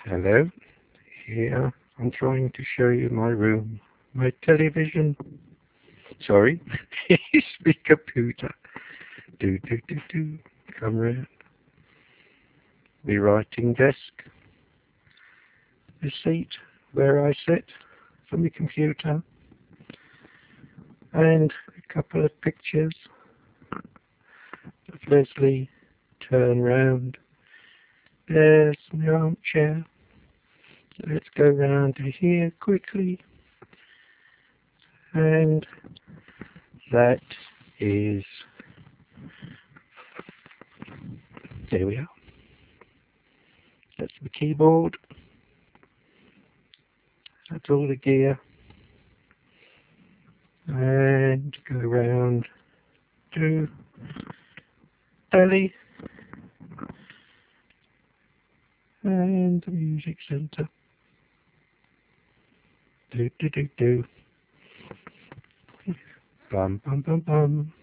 Hello, here I'm trying to show you my room, my television, sorry, my computer, come round, my writing desk, the seat where I sit for my computer, and a couple of pictures of Leslie. Turn round, there's my armchair. Let's go round to here quickly, and that is, there we are. That's the keyboard. That's all the gear. And go round to telly and the music centre. Do do do do. Bum bum bum bum.